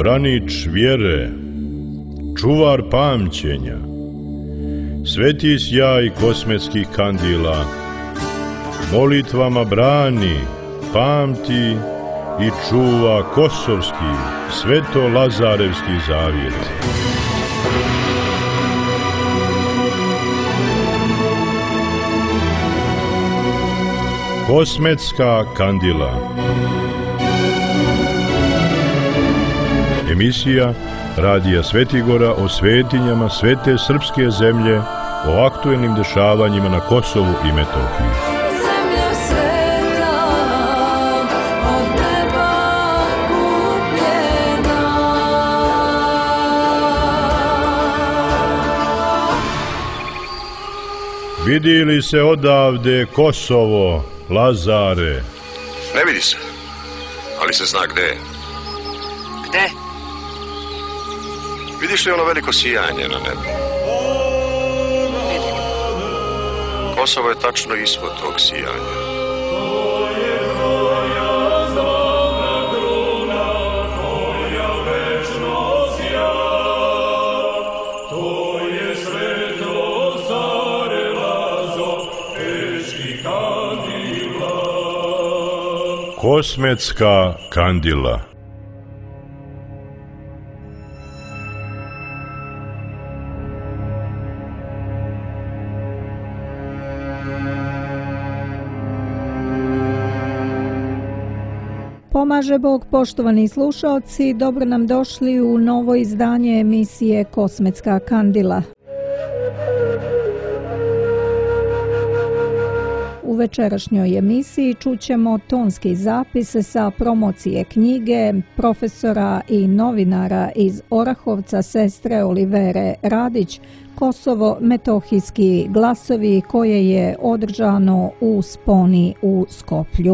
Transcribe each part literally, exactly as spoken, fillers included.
branič vjere, čuvar pamćenja, sveti sjaj kosmetskih kandila, molitvama brani, pamti i čuva kosovski, sveto-lazarevski zavjet. Kosmetska kandila. Emisija Radija Svetigora o svetinjama svete srpske zemlje, o aktuelnim dešavanjima na Kosovu i Metohiji. Vidi li se odavde Kosovo, Lazare? Ne vidi se, ali se zna gde je. Gde? Vidiš li ono veliko sijanje na nebu? Kosovo je tačno ispod tog sijanja. Kosmetska kandila. Pomaže Bog, poštovani slušaoci, dobro nam došli u novo izdanje emisije Kosmetska kandila. U večerašnjoj emisiji čućemo tonski zapis sa promocije knjige profesora i novinara iz Orahovca, sestre Olivere Radić, Kosovo metohijski glasovi, koje je održano u Sponi u Skoplju.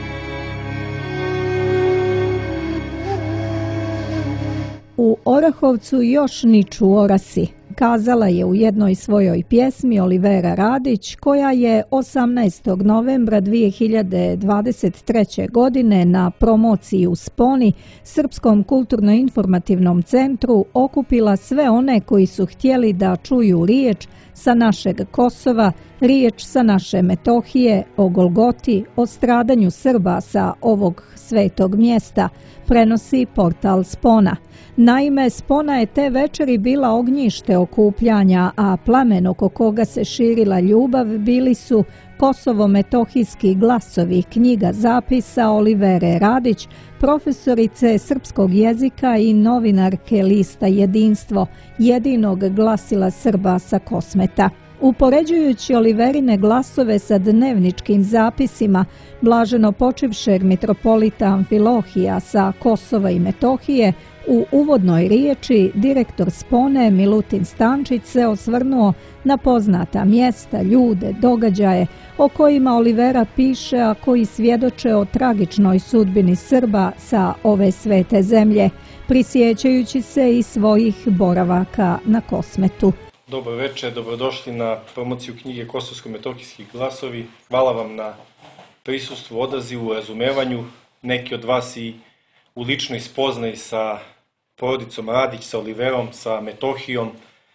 U Orahovcu još niču orasi, kazala je u jednoj svojoj pjesmi Olivera Radić, koja je osamnaestog novembra dvije hiljade dvadeset treće. godine na promociji u Sponi, Srpskom kulturno-informativnom centru, okupila sve one koji su htjeli da čuju riječ sa našeg Kosova, riječ sa naše Metohije, o Golgoti, o stradanju Srba sa ovog svetog mjesta, prenosi portal Spona. Naime, Spona je te večeri bila ognjište okupljanja, a plamen oko koga se širila ljubav bili su Kosovo-metohijski glasovi, knjiga zapisa Olivere Radić, profesorice srpskog jezika i novinarke lista Jedinstvo, jedinog glasila Srba sa Kosmeta. Upoređujući Oliverine glasove sa dnevničkim zapisima blaženo počivšeg mitropolita Amfilohija sa Kosova i Metohije, u uvodnoj riječi direktor Spone Milutin Stančić se osvrnuo na poznata mjesta, ljude, događaje o kojima Olivera piše, a koji svjedoče o tragičnoj sudbini Srba sa ove svete zemlje, prisjećajući se i svojih boravaka na Kosmetu. Dobro večer, dobrodošli na promociju knjige Kosovsko-metohijski glasovi. Hvala vam na prisustvu, odazivu, razumevanju. Neki od vas i u ličnoj spoznaji sa porodicom Radić, sa Oliverom, sa Metohijom.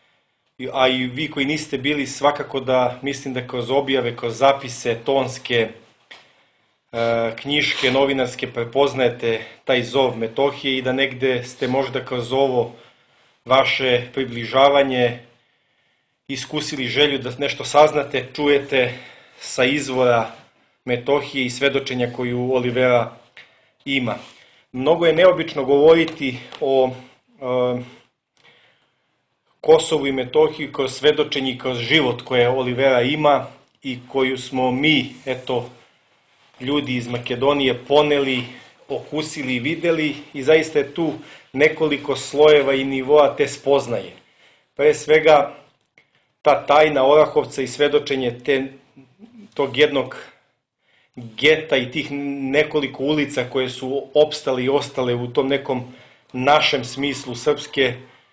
A i vi koji niste bili, svakako da mislim da kroz objave, kroz zapise, tonske, knjiške, novinarske prepoznajete taj zov Metohije i da negde ste možda kroz ovo vaše približavanje iskusili želju da nešto saznate, čujete sa izvora Metohije i svedočenja koju Olivera ima. Mnogo je neobično govoriti o e, Kosovu i Metohiji kroz svedočenje i kroz život koje Olivera ima i koju smo mi, eto, ljudi iz Makedonije poneli, okusili i videli, i zaista je tu nekoliko slojeva i nivoa te spoznaje. Pre svega, ta tajna Orahovca i svedočenje te, tog jednog geta i tih nekoliko ulica koje su opstale i ostale u tom nekom našem smislu srpske,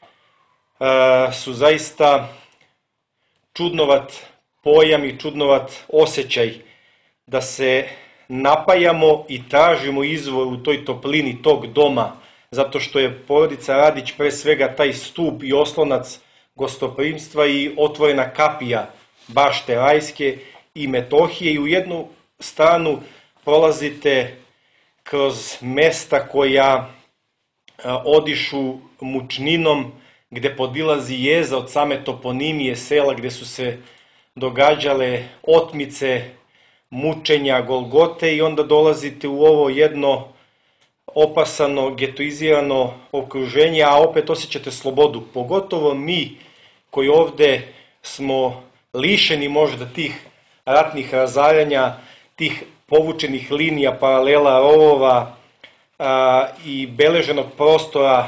su zaista čudnovat pojam i čudnovat osjećaj da se napajamo i tražimo izvor u toj toplini tog doma zato što je porodica Radić pre svega taj stup i oslonac gostoprimstva i otvorena kapija bašte rajske i Metohije, i u jednu stranu prolazite kroz mesta koja odišu mučninom, gde podilazi jeza od same toponimije sela gde su se događale otmice, mučenja, golgote, i onda dolazite u ovo jedno opasano, getoizirano okruženje, a opet osjećate slobodu. Pogotovo mi koji ovde smo lišeni možda tih ratnih razaranja, tih povučenih linija, paralela, rovova a, i beleženog prostora,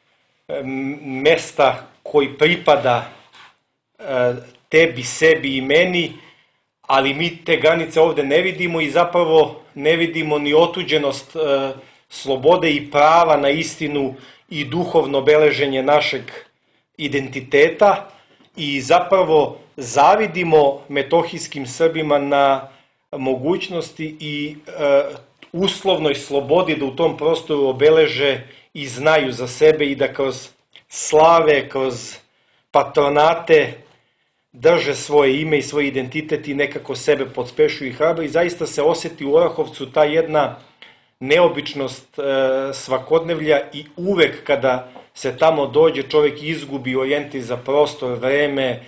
mesta koji pripada a, tebi, sebi i meni, ali mi te granice ovde ne vidimo i zapravo ne vidimo ni otuđenost a, slobode i prava na istinu i duhovno beleženje našeg identiteta, i zapravo zavidimo metohijskim Srbima na mogućnosti i e, uslovnoj slobodi da u tom prostoru obeleže i znaju za sebe i da kroz slave, kroz patronate drže svoje ime i svoj identitet i nekako sebe podspešuju i hrabro, i zaista se oseti u Orahovcu ta jedna neobičnost e, svakodnevlja, i uvek kada se tamo dođe čovjek izgubi orijenti za prostor, vreme, e,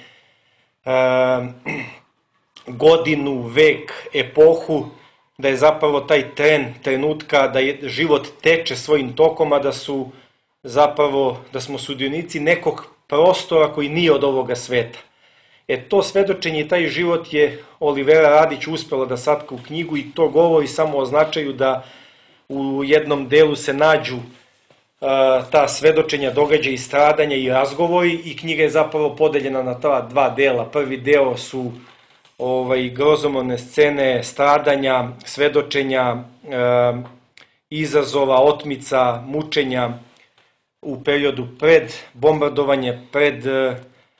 godinu, vek, epohu, da je zapravo taj tren trenutka, da je život teče svojim tokom, a da su zapravo, da smo sudionici nekog prostora koji nije od ovoga sveta. E to svedočenje i taj život je Olivera Radić uspela da satka u knjigu, i to govori samo o značaju da u jednom delu se nađu uh, ta svedočenja, događaja i stradanja i razgovori, i knjiga je zapravo podeljena na ta dva dela. Prvi deo su ovaj, grozomorne scene, stradanja, svedočenja, uh, izazova, otmica, mučenja u periodu pred bombardovanje, pred uh,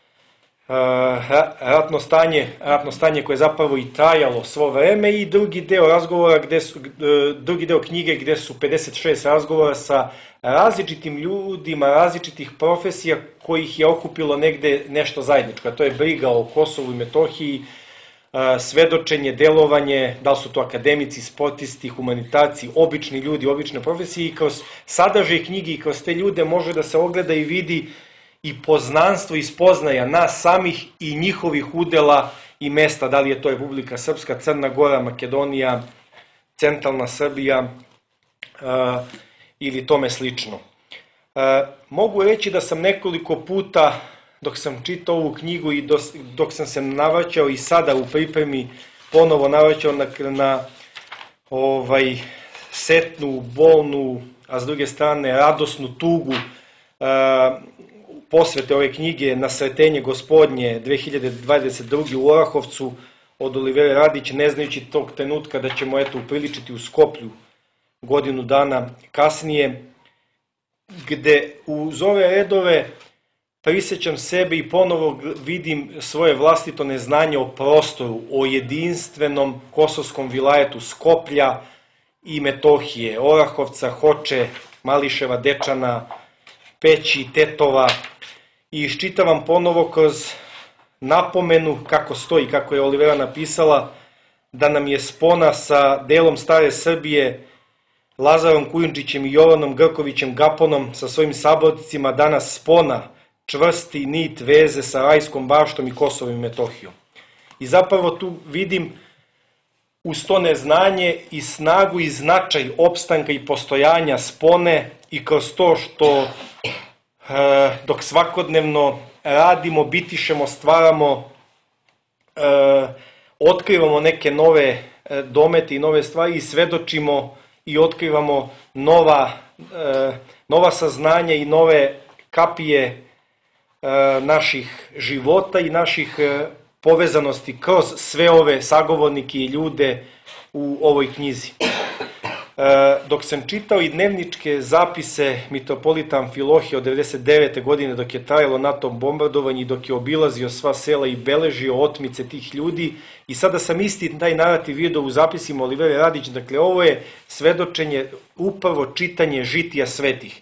ratno stanje, ratno stanje koje je zapravo i trajalo svo vreme, i drugi deo razgovora, gde su, drugi deo knjige gde su pedeset šest razgovora sa različitim ljudima, različitih profesija kojih je okupilo negde nešto zajedničko, a to je briga o Kosovu i Metohiji, svedočenje, delovanje, da li su to akademici, sportisti, humanitarci, obični ljudi, obične profesije, i kroz sadržaj knjige i kroz te ljude može da se ogleda i vidi i poznanstvo i spoznaja nas samih i njihovih udela i mesta, da li je to Republika Srpska, Crna Gora, Makedonija, centralna Srbija uh, ili tome slično. Uh, mogu reći da sam nekoliko puta, dok sam čitao ovu knjigu i dok, dok sam se navraćao i sada u pripremi, ponovo navraćao na, na ovaj, setnu, bolnu, a s druge strane radosnu tugu uh, posvete ove knjige na Sretenje Gospodnje dve hiljade dvadeset druge. u Orahovcu od Olivere Radić, ne znajući tog trenutka da ćemo eto upriličiti u Skoplju godinu dana kasnije, gde uz ove redove prisjećam sebe i ponovo vidim svoje vlastito neznanje o prostoru, o jedinstvenom kosovskom vilajetu Skoplja i Metohije, Orahovca, Hoče, Mališeva, Dečana, Peći, Tetova, i iščitavam ponovo kroz napomenu, kako stoji, kako je Olivera napisala, da nam je spona sa delom stare Srbije, Lazarom Kujundžićem i Jovanom Grkovićem Gaponom, sa svojim saborcima, danas spona, čvrsti nit veze sa rajskom baštom i Kosovom i Metohijom. I zapravo tu vidim uz to neznanje i snagu i značaj opstanka i postojanja spone, i kroz to što dok svakodnevno radimo, bitišemo, stvaramo, otkrivamo neke nove domete i nove stvari i svedočimo i otkrivamo nova, nova saznanja i nove kapije naših života i naših povezanosti kroz sve ove sagovornike i ljude u ovoj knjizi. Dok sam čitao i dnevničke zapise mitropolita Amfilohija od devedeset devete godine, dok je trajalo NATO bombardovanje i dok je obilazio sva sela i beležio otmice tih ljudi, i sada sam isti taj narativ vidio u zapisima Olivere Radić. Dakle, ovo je svedočenje, upravo čitanje žitija svetih.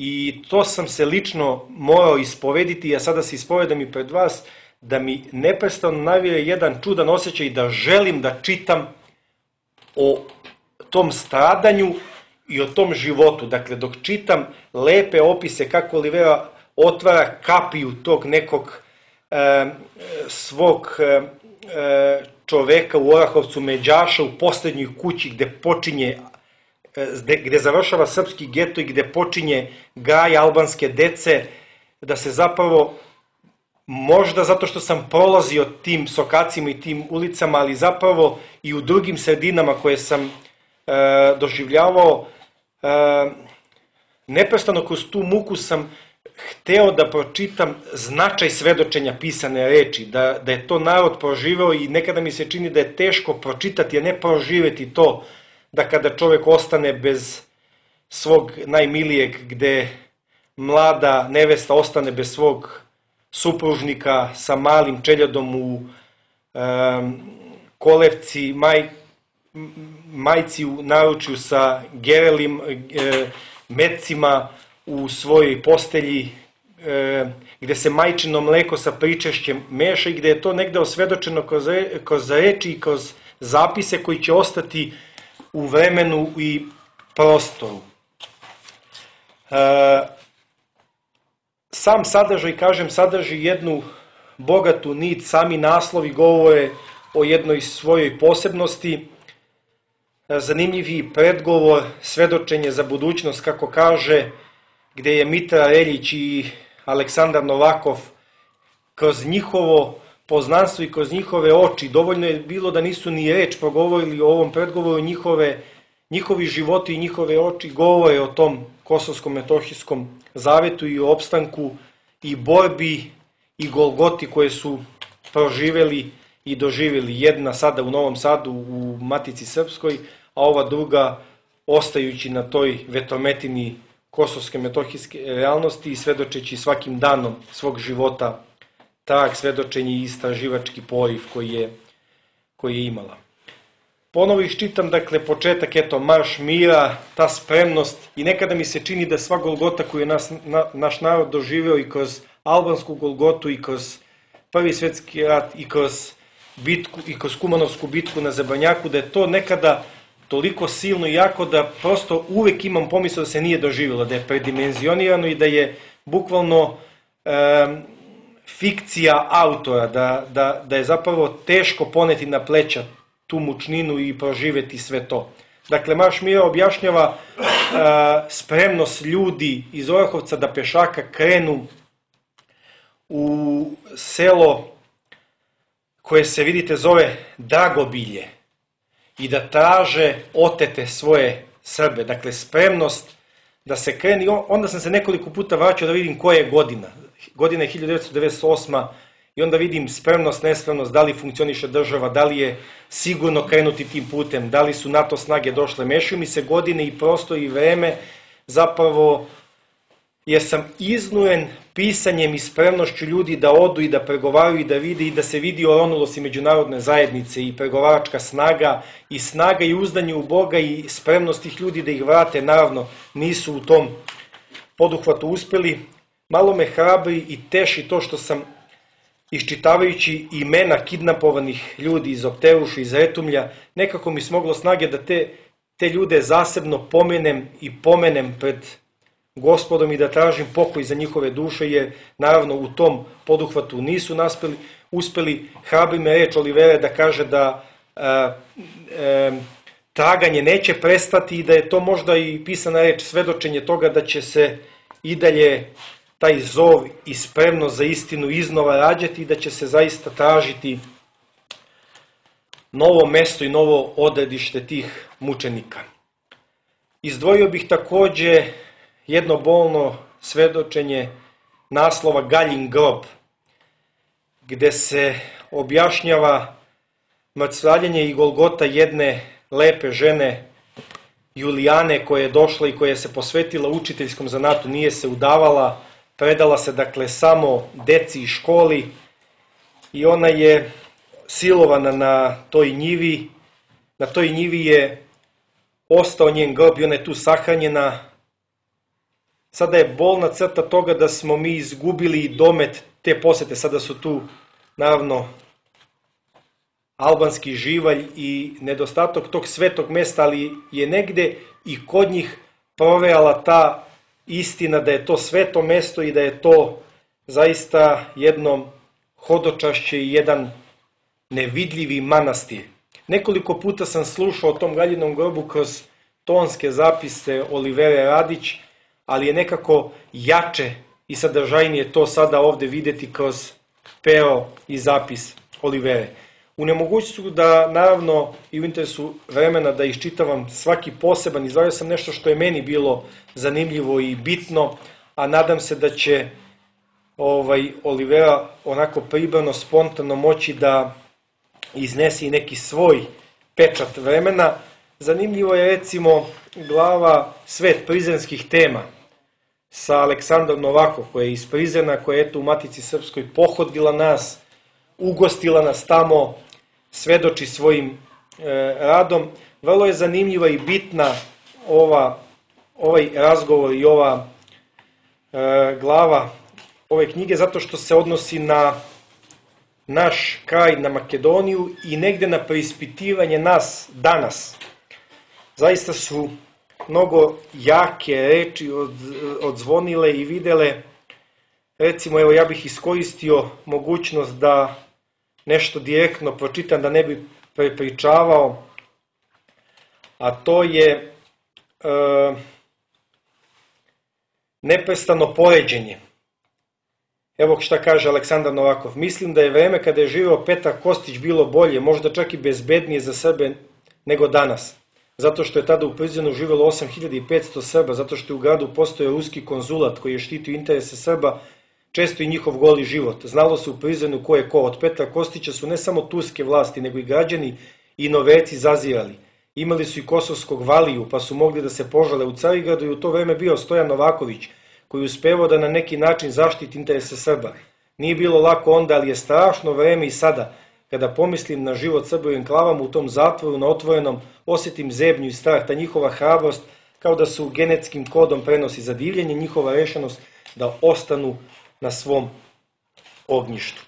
i to sam se lično morao ispovediti, a sada se ispovedam i pred vas, da mi neprestano navije jedan čudan osjećaj da želim da čitam o tom stradanju i o tom životu. Dakle, dok čitam lepe opise kako Olivera otvara kapiju tog nekog e, svog e, čoveka u Orahovcu, Međaša, u poslednjoj kući gde počinje, gde, gde završava srpski geto i gde počinje gaj albanske dece, da se zapravo, možda zato što sam prolazio tim sokacima i tim ulicama, ali zapravo i u drugim sredinama koje sam e, doživljavao, e, neprestano kroz tu muku sam hteo da pročitam značaj svedočenja pisane reči, da, da je to narod proživeo i nekada mi se čini da je teško pročitati, a ne proživeti to, da kada čovek ostane bez svog najmilijeg, gde mlada nevesta ostane bez svog supružnika sa malim čeljadom u um, kolevci, maj, majci u naručju sa gerelim e, metcima u svojoj postelji, e, gde se majčino mleko sa pričešćem meša i gde je to negde osvedočeno kroz, kroz reči i kroz zapise koji će ostati u vremenu i prostoru. E, Sam sadržaj, kažem, sadrži jednu bogatu nit, sami naslovi govore o jednoj svojoj posebnosti. Zanimljiv je predgovor, svedočenje za budućnost, kako kaže, gde je Mitra Reljić i Aleksandar Novakov kroz njihovo poznanstvo i kroz njihove oči, dovoljno je bilo da nisu ni reč progovorili o ovom predgovoru, njihove, njihovi životi i njihove oči govore o tom kosovsko-metohijskom zavetu i o opstanku i borbi i golgoti koje su proživeli i doživjeli. Jedna sada u Novom Sadu u Matici Srpskoj, a ova druga ostajući na toj vetrometini kosovske metohijske realnosti i svedočeći svakim danom svog života trag, svedočenje i istraživački poriv koji je, koji je imala. Ponovo iščitam, dakle, početak, eto, marš mira, ta spremnost i nekada mi se čini da sva golgota koju je nas, na, naš narod doživeo i kroz albansku golgotu i kroz Prvi svjetski rat i kroz bitku i kroz Kumanovsku bitku na Zebanjaku, da je to nekada toliko silno i jako da prosto uvek imam pomisao da se nije doživjelo, da je predimenzionirano i da je bukvalno e, fikcija autora, da, da, da je zapravo teško poneti na pleća tu mučninu i proživeti sve to. Dakle, marš mira objašnjava e, spremnost ljudi iz Orahovca da pešaka krenu u selo koje se, vidite, zove Dragobilje i da traže otete svoje Srbe. Dakle, spremnost da se kreni. Onda sam se nekoliko puta vraćao da vidim koja je godina. Godina je hiljadu devetsto devedeset osma i onda vidim spremnost, nespremnost, da li funkcioniše država, da li je sigurno krenuti tim putem, da li su NATO snage došle. Mešaju mi se godine i prostor i vreme, zapravo jer sam iznujen pisanjem i spremnošću ljudi da odu i da pregovaraju i da vide i da se vidi oronulost i međunarodne zajednice i pregovaračka snaga i snaga i uzdanje u Boga i spremnost tih ljudi da ih vrate. Naravno, nisu u tom poduhvatu uspeli. Malo me hrabri i teši to što sam, iščitavajući imena kidnapovanih ljudi iz Opteruša, iz Retumlja, nekako mi smoglo snage da te, te ljude zasebno pomenem i pomenem pred Gospodom i da tražim pokoj za njihove duše, jer naravno u tom poduhvatu nisu naspeli, uspeli. Hrabri me reč Olivere da kaže da e, e, traganje neće prestati i da je to možda i pisana reč, svedočenje toga da će se i dalje taj zov i spremnost za istinu iznova rađati i da će se zaista tražiti novo mesto i novo odredište tih mučenika. Izdvojio bih takođe jedno bolno svedočenje naslova Galjin grob, gde se objašnjava mrcvarenje i golgota jedne lepe žene, Julijane, koja je došla i koja se posvetila učiteljskom zanatu, nije se udavala, predala se, dakle, samo deci i školi i ona je silovana na toj njivi. Na toj njivi je ostao njen grob i ona je tu sahranjena. sada je bolna crta toga da smo mi izgubili domet te posete. Sada su tu, naravno, albanski živalj i nedostatak tog svetog mesta, ali je negde i kod njih provejala ta istina da je to sveto mesto i da je to zaista jedno hodočašće i jedan nevidljivi manastir. Nekoliko puta sam slušao o tom Galjinom grobu kroz tonske zapise Olivere Radić, ali je nekako jače i sadržajnije to sada ovde videti kroz pero i zapis Olivere. U nemogućstvu da, naravno, i u interesu vremena da iščitavam svaki poseban, izvario sam nešto što je meni bilo zanimljivo i bitno, a nadam se da će ovaj, Olivera onako pribrano, spontano moći da iznesi neki svoj pečat vremena. Zanimljivo je recimo glava Svet prizrenskih tema sa Aleksandrom Novakov, koja je iz Prizrena, koja je eto u Matici Srpskoj pohodila nas, ugostila nas tamo, svedoči svojim e, radom. Vrlo je zanimljiva i bitna ova, ovaj razgovor i ova e, glava ove knjige, zato što se odnosi na naš kraj, na Makedoniju i negde na preispitivanje nas danas. Zaista su mnogo jake reči od, odzvonile i videle. Recimo, evo, ja bih iskoristio mogućnost da nešto direktno pročitam, da ne bi prepričavao, a to je e, neprestano poređenje. Evo šta kaže Aleksandar Novakov. Mislim da je vreme kada je živeo Petar Kostić bilo bolje, možda čak i bezbednije za Srbe nego danas. Zato što je tada u Prizrenu živelo osam hiljada petsto Srba, zato što je u gradu postojao ruski konzulat koji je štitio interese Srba, često i njihov goli život. Znalo se u Prizrenu ko je ko. Od Petra Kostića su ne samo turske vlasti, nego i građani i noveci zazirali. Imali su i kosovskog valiju, pa su mogli da se požale u Carigradu i u to vreme bio Stojan Novaković, koji je uspevao da na neki način zaštiti interese Srba. Nije bilo lako onda, ali je strašno vreme i sada. Kada pomislim na život Srba u enklavama u tom zatvoru na otvorenom, osjetim zebnju i strah, ta njihova hrabrost kao da su genetskim kodom prenosi za divljenje, njihova rešenost da ostanu na svom ognjištu.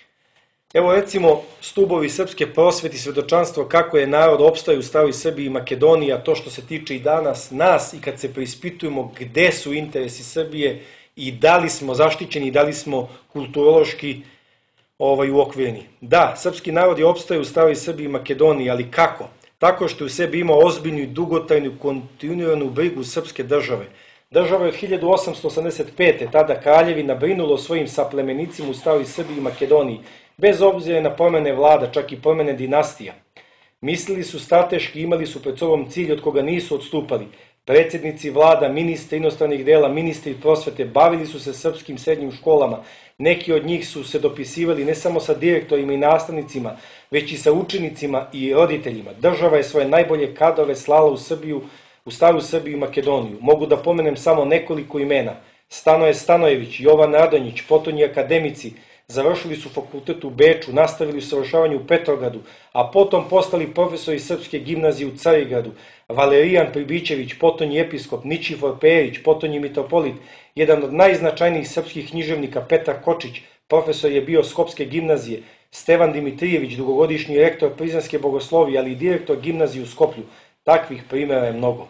Evo recimo stubovi srpske prosvete i svedočanstvo kako je narod opstao u staroj Srbiji i Makedoniji, a to što se tiče i danas nas i kad se preispitujemo gde su interesi Srbije i da li smo zaštićeni i da li smo kulturološki ovaj, uokvireni. Da, srpski narod je opstao u staroj Srbiji i Makedoniji, ali kako? Tako što je u sebi imao ozbiljnu i dugotrajnu kontinuiranu brigu srpske države. Država je od hiljadu osamsto osamdeset pete. tada kraljevina brinulo o svojim saplemenicima u staroj Srbiji i Makedoniji, bez obzira na promene vlada, čak i promene dinastija. Mislili su strateški, imali su pred sobom cilj od koga nisu odstupali. Predsjednici vlada, ministri inostranih dela, ministri prosvete bavili su se srpskim srednjim školama. Neki od njih su se dopisivali ne samo sa direktorima i nastavnicima, već i sa učenicima i roditeljima. Država je svoje najbolje kadrove slala u Srbiju, u staru Srbiju i Makedoniju. Mogu da pomenem samo nekoliko imena. Stanoje Stanojević, Jovan Radonjić, potonji akademici, završili su fakultet u Beču, nastavili usavršavanje u Petrogradu, a potom postali profesori Srpske gimnazije u Carigradu. Valerijan Pribićević, potonji episkop, Ničifor Perić, potonji mitropolit, jedan od najznačajnijih srpskih književnika Petar Kočić, profesor je bio Skopske gimnazije, Stevan Dimitrijević, dugogodišnji rektor Prizrenske bogoslovije, ali i direktor gimnazije u Skoplju. Takvih primjera je mnogo.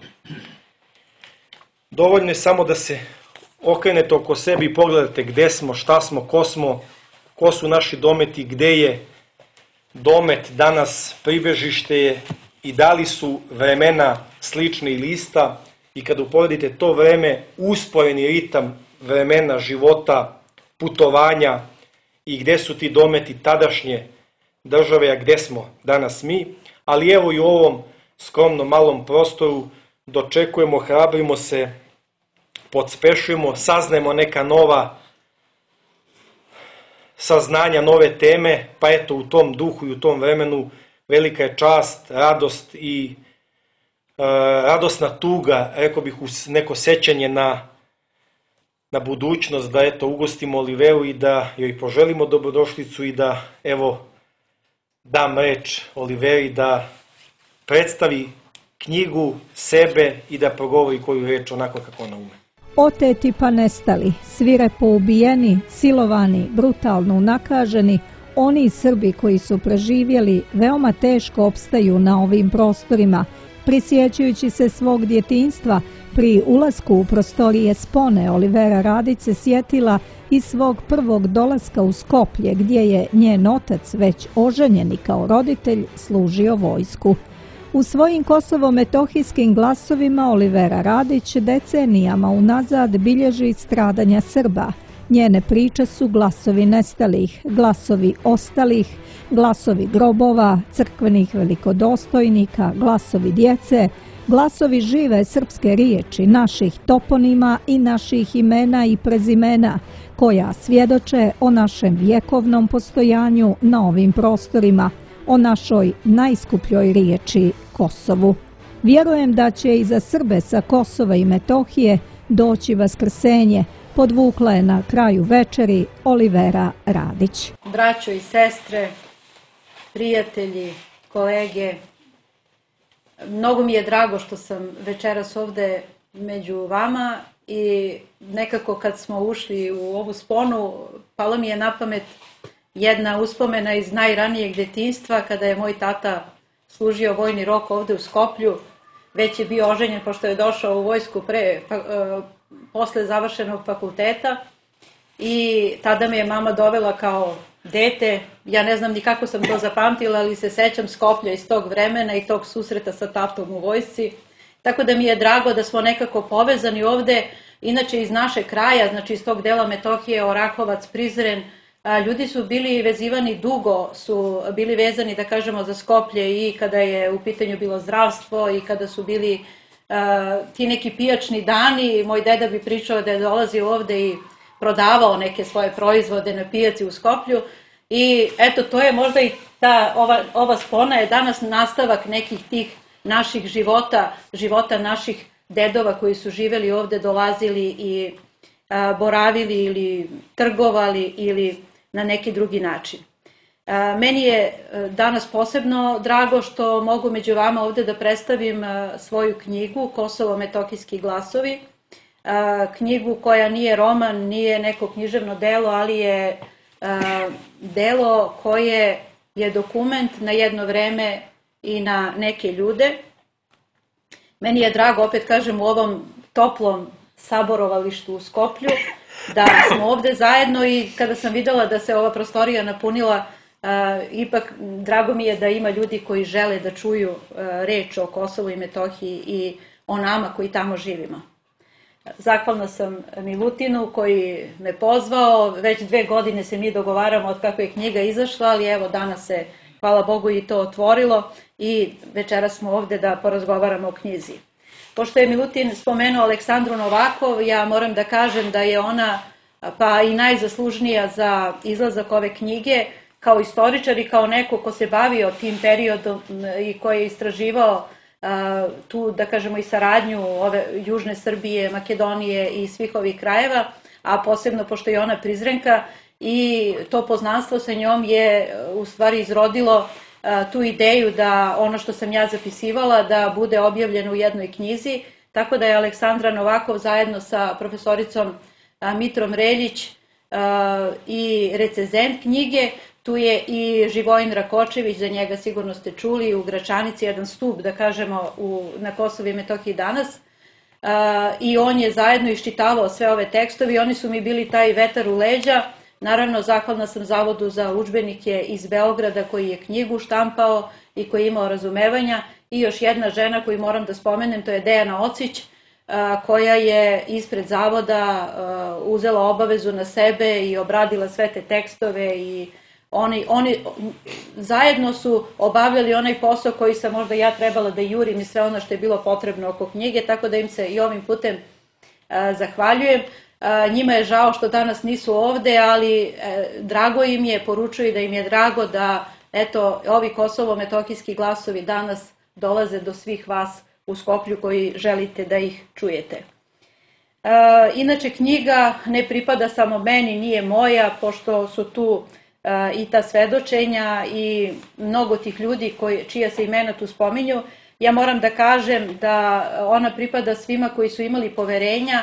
Dovoljno je samo da se okrenete oko sebe i pogledate gde smo, šta smo, ko smo, ko su naši dometi, gde je domet danas, pribežište je i da li su vremena slične ili ista, i kada uporedite to vreme, usporeni ritam vremena, života, putovanja i gde su ti dometi tadašnje države, a gde smo danas mi, ali evo i u ovom skromnom malom prostoru dočekujemo, hrabrimo se, podspešujemo, saznajemo neka nova saznanja, nove teme, pa eto u tom duhu i u tom vremenu velika je čast, radost i e, radosna tuga, rekao bih neko sećanje na, na budućnost, da eto ugostimo Oliveru i da joj poželimo dobrodošlicu i da evo dam reč Oliveri da predstavi knjigu, sebe i da progovori koju reč onako kako ona ume. Oteti pa nestali, svirepo ubijeni, silovani, brutalno unakaženi, oni Srbi koji su preživjeli veoma teško opstaju na ovim prostorima, prisjećajući se svog djetinjstva. Pri ulasku u prostorije spone Olivera Radić se sjetila i svog prvog dolaska u Skoplje, gdje je njen otac, već oženjeni kao roditelj, služio vojsku. U svojim kosovo-metohijskim glasovima Olivera Radić decenijama unazad bilježi stradanja Srba. Njene priče su glasovi nestalih, glasovi ostalih, glasovi grobova, crkvenih velikodostojnika, glasovi djece, glasovi žive srpske riječi, naših toponima i naših imena i prezimena, koja svjedoče o našem vjekovnom postojanju na ovim prostorima, o našoj najskupljoj riječi Kosovu. Vjerujem da će i za Srbe sa Kosova i Metohije doći vaskrsenje, podvukla je na kraju večeri Olivera Radić. Braćo i sestre, prijatelji, kolege, mnogo mi je drago što sam večeras ovde među vama i nekako kad smo ušli u ovu sponu, palo mi je na pamet jedna uspomena iz najranijeg djetinjstva kada je moj tata služio vojni rok ovde u Skoplju. Već je bio oženjen pošto je došao u vojsku pre, posle završenog fakulteta i tada me je mama dovela kao dete. Ja ne znam ni kako sam to zapamtila, ali se sećam Skoplja iz tog vremena i tog susreta sa tatom u vojsci. Tako da mi je drago da smo nekako povezani ovde, inače iz našeg kraja, znači iz tog dela Metohije, Orahovac, Prizren. Ljudi su bili vezivani dugo, su bili vezani, da kažemo, za Skoplje i kada je u pitanju bilo zdravstvo i kada su bili uh, ti neki pijačni dani. Moj deda bi pričao da je dolazio ovde i prodavao neke svoje proizvode na pijaci u Skoplju. I eto, to je možda i ta, ova, ova spona je danas nastavak nekih tih naših života, života naših dedova koji su živeli ovde, dolazili i uh, boravili ili trgovali ili na neki drugi način. Meni je danas posebno drago što mogu među vama ovde da predstavim svoju knjigu Kosovo-metohijski glasovi. Knjigu koja nije roman, nije neko književno delo, ali je delo koje je dokument na jedno vreme i na neke ljude. Meni je drago, opet kažem, u ovom toplom saborovalištu u Skoplju, da smo ovde zajedno i kada sam videla da se ova prostorija napunila, uh, ipak drago mi je da ima ljudi koji žele da čuju uh, reč o Kosovu i Metohiji i o nama koji tamo živimo. Zahvalna sam Milutinu koji me pozvao, već dve godine se mi dogovaramo od kako je knjiga izašla, ali evo danas se, hvala Bogu, i to otvorilo i večeras smo ovde da porazgovaramo o knjizi. Pošto je Milutin spomenuo Aleksandru Novakov, ja moram da kažem da je ona pa i najzaslužnija za izlazak ove knjige, kao istoričar i kao neko ko se bavio tim periodom i koji je istraživao uh, tu, da kažemo, i saradnju ove Južne Srbije, Makedonije i svih ovih krajeva, a posebno pošto je ona Prizrenka i to poznanstvo sa njom je u stvari izrodilo tu ideju da ono što sam ja zapisivala da bude objavljeno u jednoj knjizi, tako da je Aleksandra Novakov zajedno sa profesoricom Mitrom Reljić i recenzent knjige, tu je i Živojin Rakočević, za njega sigurno ste čuli, u Gračanici, jedan stup, da kažemo, u, na Kosovu i Metohiji danas, i on je zajedno iščitavao sve ove tekstove i oni su mi bili taj vetar u leđa. Naravno, zahvalna sam Zavodu za udžbenike iz Beograda koji je knjigu štampao i koji je imao razumevanja i još jedna žena koju moram da spomenem, to je Dejana Ocić, koja je ispred Zavoda uzela obavezu na sebe i obradila sve te tekstove i oni, oni zajedno su obavljali onaj posao koji sam možda ja trebala da jurim i sve ono što je bilo potrebno oko knjige, tako da im se i ovim putem zahvaljujem. Njima je žao što danas nisu ovde, ali e, drago im je, poručuju da im je drago da eto, ovi Kosovo-metohijski glasovi danas dolaze do svih vas u Skoplju koji želite da ih čujete. E, inače, knjiga ne pripada samo meni, nije moja, pošto su tu e, i ta svedočenja i mnogo tih ljudi koji, čija se imena tu spominju. Ja moram da kažem da ona pripada svima koji su imali poverenja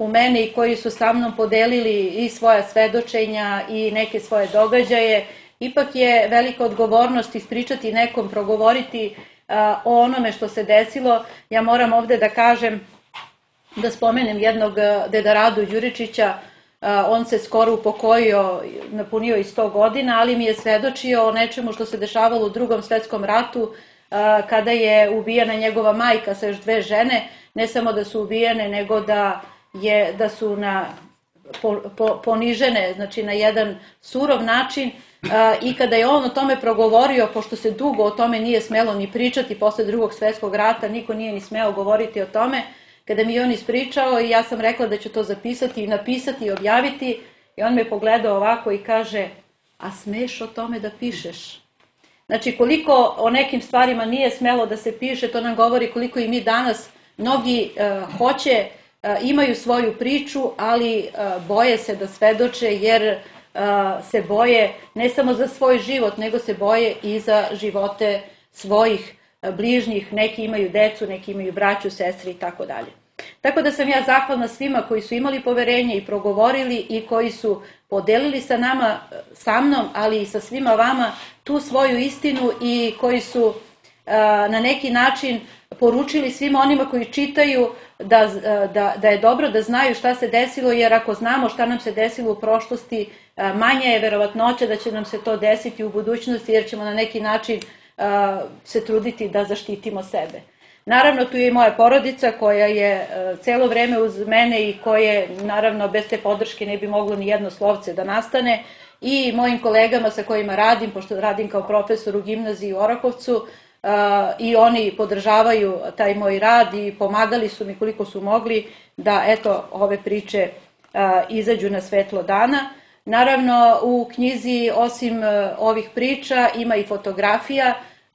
u mene i koji su sa mnom podelili i svoja svedočenja i neke svoje događaje. Ipak je velika odgovornost ispričati nekom, progovoriti o onome što se desilo. Ja moram ovde da kažem, da spomenem jednog deda Radu Đuričića. On se skoro upokojio, napunio i sto godina, ali mi je svedočio o nečemu što se dešavalo u Drugom svetskom ratu, kada je ubijena njegova majka sa još dve žene. Ne samo da su ubijene, nego da, je, da su na, po, po, ponižene, znači na jedan surov način. I kada je on o tome progovorio, pošto se dugo o tome nije smelo ni pričati, posle Drugog svjetskog rata niko nije ni smeo govoriti o tome, kada mi je on ispričao i ja sam rekla da ću to zapisati i napisati i objaviti, i on me pogledao ovako i kaže: a smeš o tome da pišeš? Znači, koliko o nekim stvarima nije smelo da se piše, to nam govori koliko i mi danas, mnogi uh, hoće, uh, imaju svoju priču, ali uh, boje se da svedoče, jer uh, se boje ne samo za svoj život, nego se boje i za živote svojih bližnjih. Neki imaju decu, neki imaju braću, sestre i tako dalje. Tako da sam ja zahvalna svima koji su imali poverenje i progovorili i koji su podelili sa nama, sa mnom, ali i sa svima vama tu svoju istinu i koji su uh, na neki način poručili svima onima koji čitaju da, da, da je dobro da znaju šta se desilo, jer ako znamo šta nam se desilo u prošlosti, uh, manja je verovatnoća da će nam se to desiti u budućnosti, jer ćemo na neki način uh, se truditi da zaštitimo sebe. Naravno, tu je i moja porodica koja je celo vreme uz mene i koje, naravno, bez te podrške ne bi moglo ni jedno slovce da nastane, i mojim kolegama sa kojima radim, pošto radim kao profesor u gimnaziji u Orahovcu, i oni podržavaju taj moj rad i pomagali su mi koliko su mogli da, eto, ove priče izađu na svetlo dana. Naravno, u knjizi, osim ovih priča, ima i fotografija.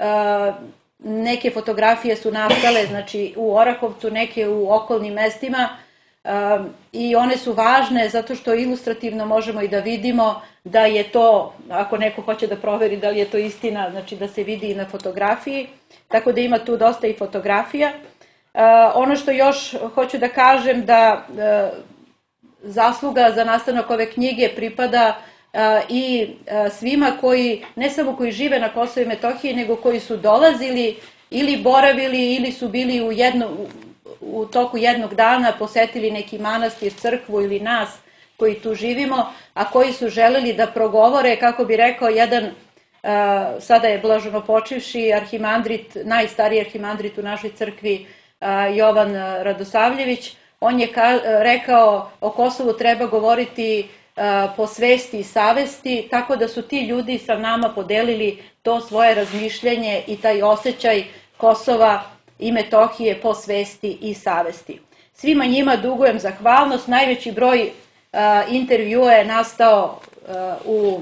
Neke fotografije su nastale, znači, u Orahovcu, neke u okolnim mestima, um, i one su važne zato što ilustrativno možemo i da vidimo da je to, ako neko hoće da proveri da li je to istina, znači da se vidi i na fotografiji, tako da ima tu dosta i fotografija. Uh, ono što još hoću da kažem, da uh, zasluga za nastanak ove knjige pripada i svima koji, ne samo koji žive na Kosovu i Metohiji, nego koji su dolazili ili boravili ili su bili u, jedno, u toku jednog dana, posetili neki manastir, crkvu ili nas koji tu živimo, a koji su želeli da progovore, kako bi rekao jedan, sada je blaženo počivši arhimandrit, najstariji arhimandrit u našoj crkvi, Jovan Radosavljević. On je rekao: o Kosovu treba govoriti po svesti i savesti, tako da su ti ljudi sa nama podelili to svoje razmišljanje i taj osjećaj Kosova i Metohije po svesti i savesti. Svima njima dugujem zahvalnost. Najveći broj uh, intervjua je nastao uh, u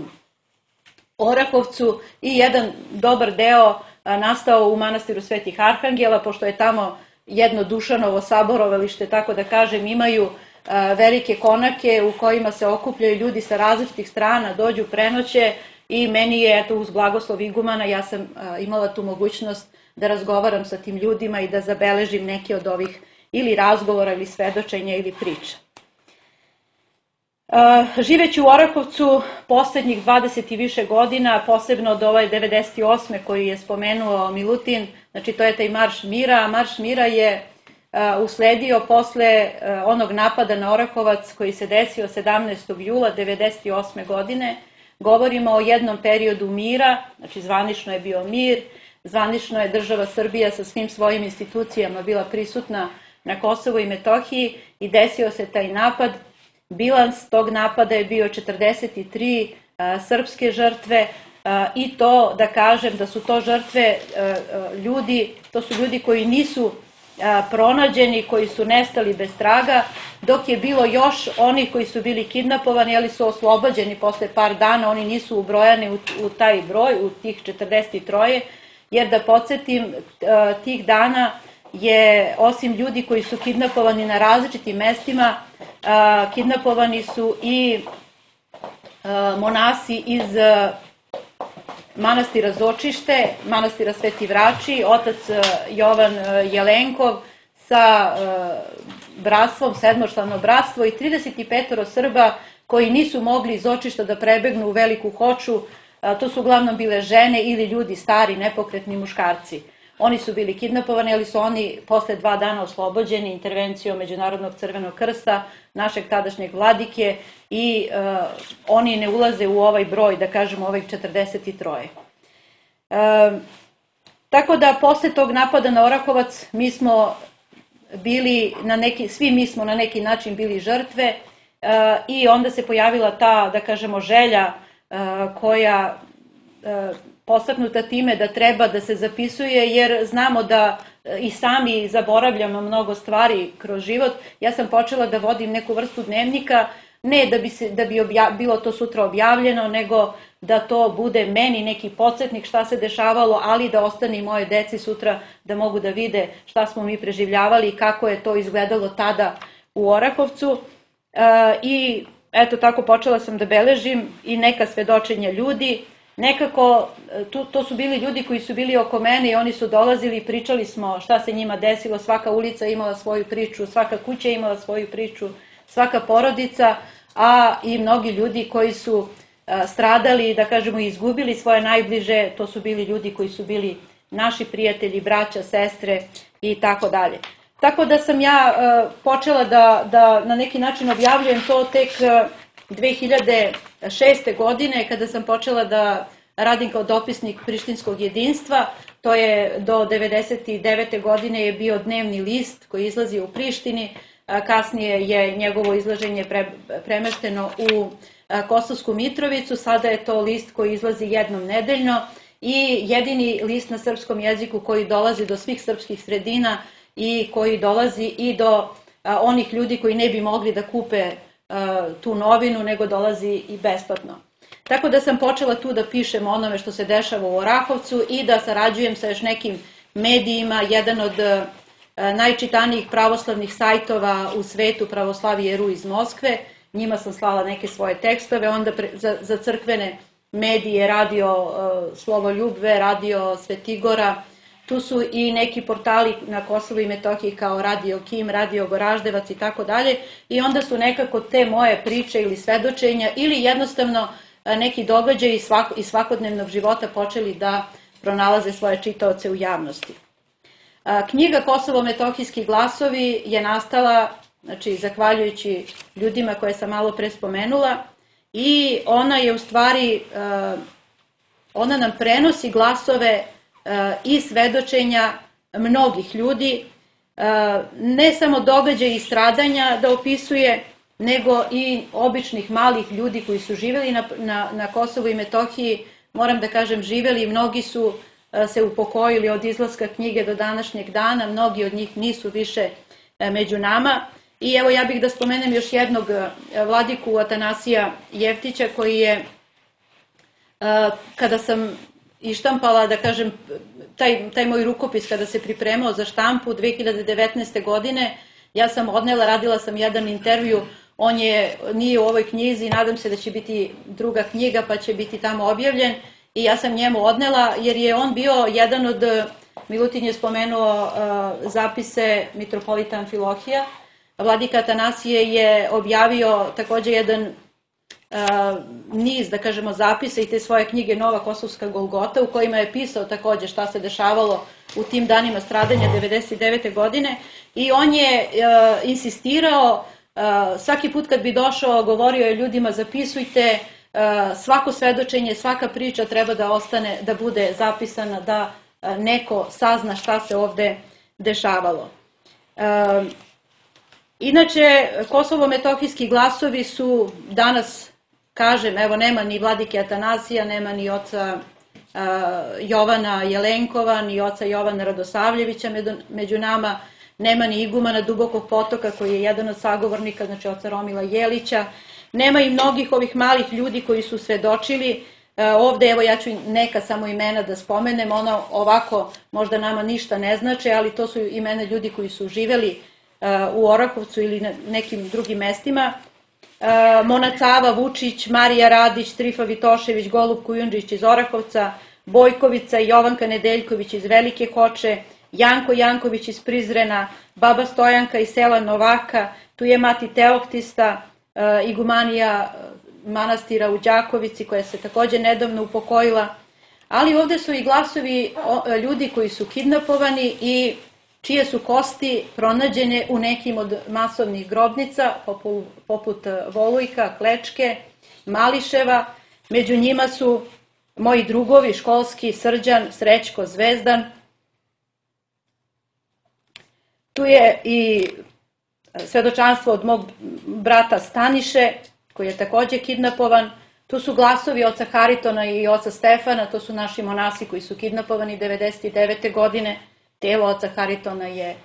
Orahovcu i jedan dobar deo uh, nastao u manastiru Svetih Arhangela, pošto je tamo jedno Dušanovo saborovalište, tako da kažem, imaju velike konake u kojima se okupljaju ljudi sa različitih strana, dođu, prenoće, i meni je, eto, uz blagoslov igumana, ja sam imala tu mogućnost da razgovaram sa tim ljudima i da zabeležim neke od ovih ili razgovora ili svedočenja ili priča. Živeći u Orahovcu poslednjih dvadeset i više godina, posebno od ove devedeset osme koji je spomenuo Milutin, znači to je taj Marš mira. Marš mira je usledio posle onog napada na Orahovac koji se desio sedamnaestog jula devedeset osme godine. Govorimo o jednom periodu mira, znači zvanično je bio mir, zvanično je država Srbija sa svim svojim institucijama bila prisutna na Kosovu i Metohiji i desio se taj napad. Bilans tog napada je bio četrdeset tri a, srpske žrtve, a, i to da kažem da su to žrtve a, a, ljudi, to su ljudi koji nisu a, pronađeni, koji su nestali bez traga, dok je bilo još onih koji su bili kidnapovani, ali su oslobođeni posle par dana, oni nisu ubrojani u, u taj broj, u tih četrdeset tri, jer da podsjetim, a, tih dana je, osim ljudi koji su kidnapovani na različitim mestima, a, kidnapovani su i a, monasi iz a, manastira Zočište, manastira Sveti Vrači, otac a, Jovan a, Jelenkov sa a, bratstvom, sedmočlano bratstvo i trideset pet Srba koji nisu mogli iz očišta da prebegnu u Veliku Hoču. To su uglavnom bile žene ili ljudi stari, nepokretni muškarci. Oni su bili kidnapovani, ali su oni posle dva dana oslobođeni intervencijom Međunarodnog crvenog krsta, našeg tadašnjeg vladike, i uh, oni ne ulaze u ovaj broj, da kažemo, ovih četrdeset tri. Uh, tako da posle tog napada na Orahovac mi smo bili na neki, svi mi smo na neki način bili žrtve uh, i onda se pojavila ta, da kažemo, želja uh, koja uh, postaknuta time da treba da se zapisuje, jer znamo da i sami zaboravljamo mnogo stvari kroz život. Ja sam počela da vodim neku vrstu dnevnika, ne da bi, se, da bi obja, bilo to sutra objavljeno, nego da to bude meni neki podsjetnik šta se dešavalo, ali da ostane i moje deci sutra da mogu da vide šta smo mi preživljavali i kako je to izgledalo tada u Orahovcu. E, I eto tako počela sam da beležim i neka svedočenja ljudi. Nekako, to, to su bili ljudi koji su bili oko mene i oni su dolazili i pričali smo šta se njima desilo, svaka ulica imala svoju priču, svaka kuća imala svoju priču, svaka porodica, a i mnogi ljudi koji su a, stradali, da kažemo, izgubili svoje najbliže, to su bili ljudi koji su bili naši prijatelji, braća, sestre i tako dalje. Tako da sam ja a, počela da, da na neki način objavljujem to tek a, dve hiljade šeste. godine, kada sam počela da radim kao dopisnik Prištinskog jedinstva. To je do devedeset devete. godine je bio dnevni list koji izlazi u Prištini. Kasnije je njegovo izlaženje pre, premešteno u Kosovsku Mitrovicu. Sada je to list koji izlazi jednom nedeljno i jedini list na srpskom jeziku koji dolazi do svih srpskih sredina i koji dolazi i do onih ljudi koji ne bi mogli da kupe tu novinu, nego dolazi i besplatno. Tako da sam počela tu da pišem o onome što se dešava u Orahovcu i da sarađujem sa još nekim medijima. Jedan od najčitanijih pravoslavnih sajtova u svetu, Pravoslavije ru iz Moskve, njima sam slala neke svoje tekstove, onda pre, za, za crkvene medije, radio uh, Slovoljubve, radio Svetigora. Tu su i neki portali na Kosovu i Metohiji kao Radio Kim, Radio Goraždevac i tako dalje. I onda su nekako te moje priče ili svedočenja ili jednostavno neki događaji svako, iz svakodnevnog života počeli da pronalaze svoje čitaoce u javnosti. Knjiga Kosovo-Metohijski glasovi je nastala, znači, zahvaljujući ljudima koje sam malo pre spomenula, i ona je u stvari, ona nam prenosi glasove i svedočenja mnogih ljudi, ne samo događaje i stradanja da opisuje, nego i običnih malih ljudi koji su živeli na, na, na Kosovu i Metohiji. Moram da kažem, živeli, mnogi su se upokojili od izlaska knjige do današnjeg dana, mnogi od njih nisu više među nama. I evo, ja bih da spomenem još jednog vladiku Atanasija Jeftića, koji je, kada sam ištampala, da kažem, taj, taj moj rukopis kada se pripremao za štampu dve hiljade devetnaeste. godine, ja sam odnela, radila sam jedan intervju, on je, nije u ovoj knjizi, nadam se da će biti druga knjiga pa će biti tamo objavljen, i ja sam njemu odnela jer je on bio jedan od, Milutin je spomenuo uh, zapise mitropolita Amfilohija. Vladika Atanasije je objavio takođe jedan uh, niz, da kažemo, zapisa i te svoje knjige Nova Kosovska Golgota, u kojima je pisao takođe šta se dešavalo u tim danima stradanja devedeset devete. godine, i on je uh, insistirao, uh, svaki put kad bi došao, govorio je ljudima: zapisujte, uh, svako svedočenje, svaka priča treba da ostane, da bude zapisana, da uh, neko sazna šta se ovde dešavalo. Uh, Inače, Kosovo-Metohijski glasovi su danas, kažem, evo, nema ni vladike Atanasija, nema ni oca uh, Jovana Jelenkova, ni oca Jovana Radosavljevića među nama, nema ni igumana Dubokog Potoka, koji je jedan od sagovornika, znači oca Romila Jelića, nema i mnogih ovih malih ljudi koji su svedočili. Uh, ovde, evo, ja ću neka samo imena da spomenem, ono ovako možda nama ništa ne znači, ali to su imena ljudi koji su živeli u Orahovcu ili na nekim drugim mestima. Mona Cava Vučić, Marija Radić, Trifa Vitošević, Golub Kujundžić iz Orahovca, Bojkovica i Jovanka Nedeljković iz Velike Hoče, Janko Janković iz Prizrena, baba Stojanka iz sela Novaka, tu je mati Teoktista, igumanija manastira u Đakovici koja se također nedavno upokojila, ali ovdje su i glasovi ljudi koji su kidnapovani i čije su kosti pronađene u nekim od masovnih grobnica, poput Volujka, Klečke, Mališeva. Među njima su moji drugovi školski, Srđan, Srećko, Zvezdan. Tu je i svedočanstvo od mog brata Staniše, koji je također kidnapovan. Tu su glasovi oca Haritona i oca Stefana, to su naši monasi koji su kidnapovani devedeset devete. godine. Telo oca Haritona je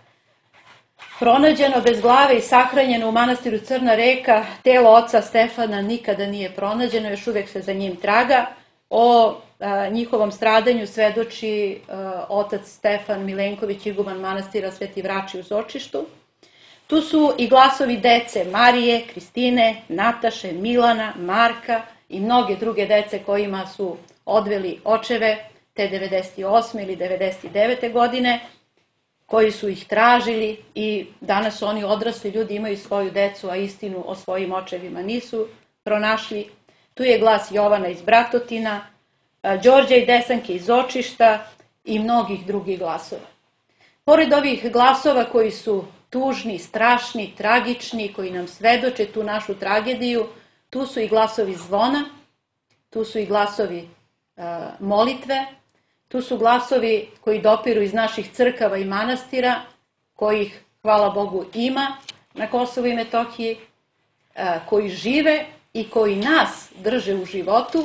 pronađeno bez glave i sahranjeno u manastiru Crna Reka. Telo oca Stefana nikada nije pronađeno, još uvijek se za njim traga. O a, njihovom stradanju svedoči a, otac Stefan Milenković, iguman manastira Sveti Vrači u Zočištu. Tu su i glasovi dece Marije, Kristine, Nataše, Milana, Marka i mnoge druge dece kojima su odveli očeve te devedeset osme ili devedeset devete. godine, koji su ih tražili i danas su oni odrasli ljudi, imaju svoju decu, a istinu o svojim očevima nisu pronašli. Tu je glas Jovana iz Bratotina, Đorđa i Desanke iz Očišta i mnogih drugih glasova. Pored ovih glasova koji su tužni, strašni, tragični, koji nam svedoče tu našu tragediju, tu su i glasovi zvona, tu su i glasovi uh, molitve, tu su glasovi koji dopiru iz naših crkava i manastira, kojih, hvala Bogu, ima na Kosovu i Metohiji, uh, koji žive i koji nas drže u životu.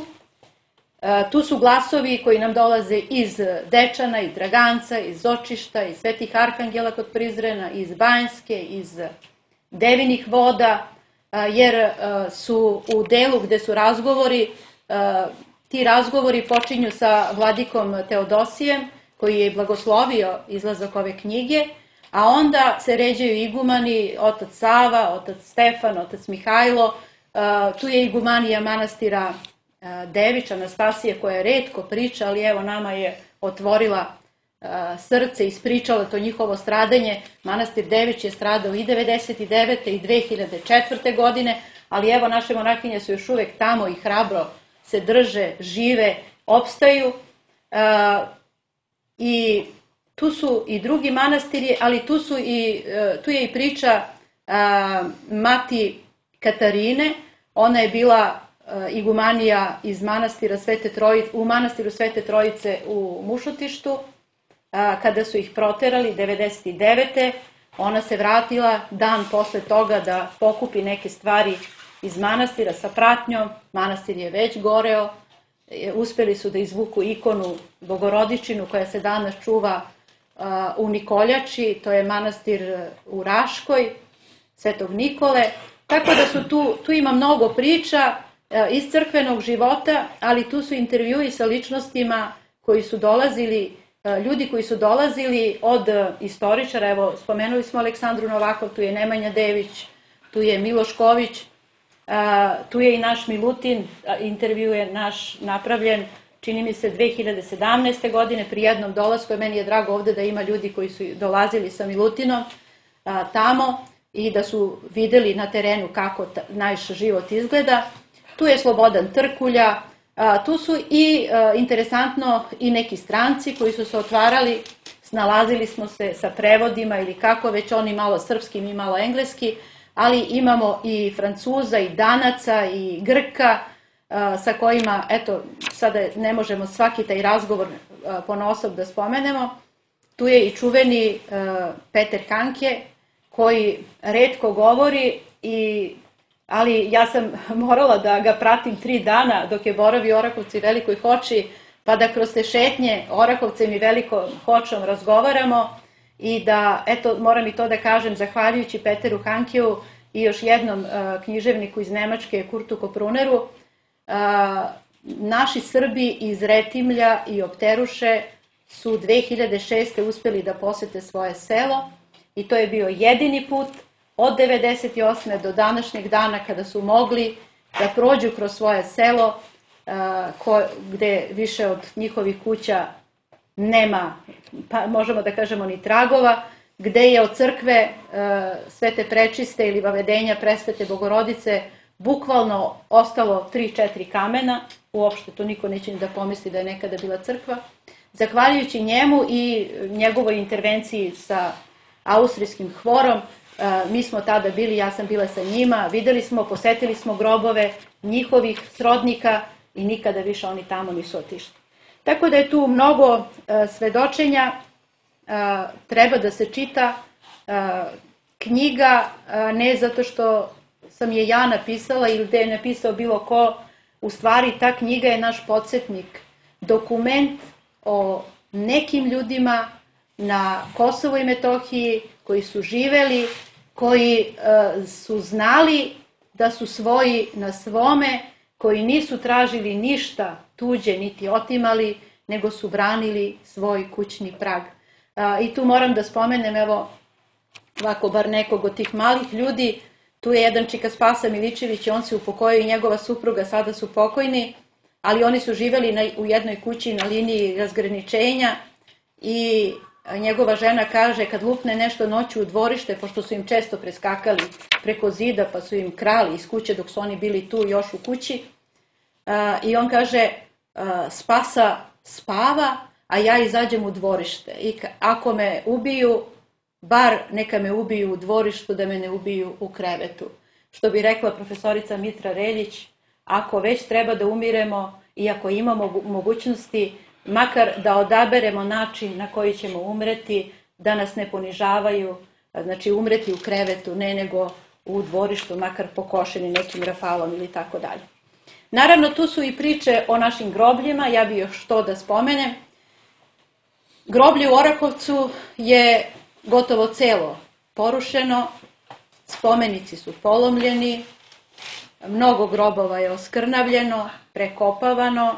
Uh, tu su glasovi koji nam dolaze iz Dečana, iz Draganca, iz Očišta, iz Svetih Arhangela kod Prizrena, iz Banjske, iz Devinih voda, jer su u delu gde su razgovori, ti razgovori počinju sa vladikom Teodosijem, koji je blagoslovio izlazak ove knjige, a onda se ređaju igumani, otac Sava, otac Stefan, otac Mihajlo, tu je igumanija manastira Dević, Anastasije, koja retko priča, ali evo nama je otvorila srce, ispričala to njihovo stradanje. Manastir Dević je stradao i devedeset devete. i dve hiljade četvrte. godine, ali evo naše monahinje su još uvek tamo i hrabro se drže, žive, opstaju. I tu su i drugi manastiri, ali tu, su i, tu je i priča mati Katarine. Ona je bila igumanija iz manastira Svete Trojice, u manastiru Svete Trojice u Mušotištu. Kada su ih proterali devedeset devete. ona se vratila dan posle toga da pokupi neke stvari iz manastira sa pratnjom. Manastir je već goreo. Uspeli su da izvuku ikonu Bogorodičinu koja se danas čuva u Nikoljači, to je manastir u Raškoj, Svetog Nikole. Tako da su tu, tu ima mnogo priča iz crkvenog života, ali tu su intervjui sa ličnostima koji su dolazili, ljudi koji su dolazili od istoričara. Evo, spomenuli smo Aleksandru Novakov, tu je Nemanja Dević, tu je Miloš Ković, tu je i naš Milutin, intervju je naš napravljen, čini mi se dve hiljade sedamnaeste. godine, pri jednom dolasku. Meni je drago ovde da ima ljudi koji su dolazili sa Milutinom tamo i da su videli na terenu kako naš život izgleda. Tu je Slobodan Trkulja, tu su i, interesantno, i neki stranci koji su se otvarali, snalazili smo se sa prevodima ili kako već, oni malo srpski, mi malo engleski, ali imamo i Francuza, i Danaca, i Grka, sa kojima, eto, sada ne možemo svaki taj razgovor ponaosob da spomenemo. Tu je i čuveni Peter Hanke, koji retko govori, i, ali ja sam morala da ga pratim tri dana dok je boravio u Orahovcu i Velikoj Hoči, pa da kroz te šetnje Orahovcem i Velikom Hočom razgovaramo. I da, eto, moram i to da kažem, zahvaljujući Peteru Hankeu i još jednom uh, književniku iz Nemačke, Kurtu Kopruneru, uh, naši Srbi iz Retimlja i Opteruše su dve hiljade šeste. uspeli da posete svoje selo, i to je bio jedini put od devedeset osme. do današnjeg dana kada su mogli da prođu kroz svoje selo, uh, ko, gde više od njihovih kuća nema, pa možemo da kažemo, ni tragova, gde je od crkve Svete Prečiste ili Vavedenja Presvete Bogorodice bukvalno ostalo tri četiri kamena, uopšte to niko neće ni da pomisli da je nekada bila crkva. Zahvaljujući njemu i njegovoj intervenciji sa austrijskim hvorom, mi smo tada bili, ja sam bila sa njima, videli smo, posetili smo grobove njihovih srodnika i nikada više oni tamo nisu otišli. Tako da je tu mnogo svedočenja, treba da se čita knjiga, ne zato što sam je ja napisala ili da je napisao bilo ko, u stvari ta knjiga je naš podsjetnik, dokument o nekim ljudima na Kosovu i Metohiji koji su živeli, koji su znali da su svoji na svome, koji nisu tražili ništa tuđe niti otimali, nego su branili svoj kućni prag. I tu moram da spomenem, evo, ovako bar nekog od tih malih ljudi. Tu je jedan čika Spasa Miličević i on se upokojio i njegova supruga, sada su pokojni, ali oni su živeli na, u jednoj kući na liniji razgraničenja i njegova žena kaže kad lupne nešto noću u dvorište, pošto su im često preskakali preko zida pa su im krali iz kuće dok su oni bili tu još u kući, i on kaže Spasa spava, a ja izađem u dvorište i ako me ubiju, bar neka me ubiju u dvorištu, da me ne ubiju u krevetu. Što bi rekla profesorica Mitra Reljić, ako već treba da umiremo i ako imamo mogućnosti, makar da odaberemo način na koji ćemo umreti, da nas ne ponižavaju, znači umreti u krevetu, ne nego u dvorištu, makar pokošeni nekim rafalom ili tako dalje. Naravno, tu su i priče o našim grobljima, ja bih još to da spomenem. Groblje u Orahovcu je gotovo celo porušeno, spomenici su polomljeni, mnogo grobova je oskrnavljeno, prekopavano.